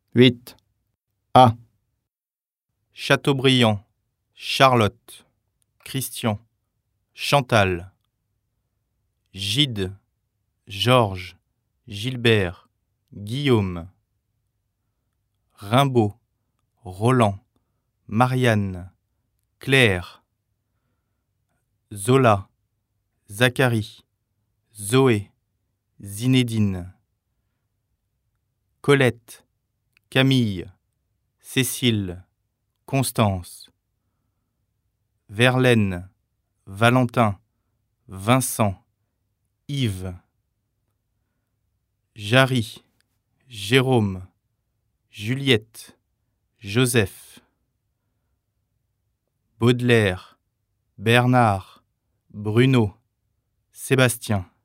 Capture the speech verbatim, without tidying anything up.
huit. A. Chateaubriand, Charlotte, Christian, Chantal. Gide, Georges, Gilbert, Guillaume. Rimbaud, Roland, Marianne, Claire. Zola, Zacharie, Zoé, Zinedine. Colette, Camille, Cécile, Constance. Verlaine, Valentin, Vincent, Yves. Jarry, Jérôme, Juliette, Joseph. Baudelaire, Bernard, Bruno, Sébastien.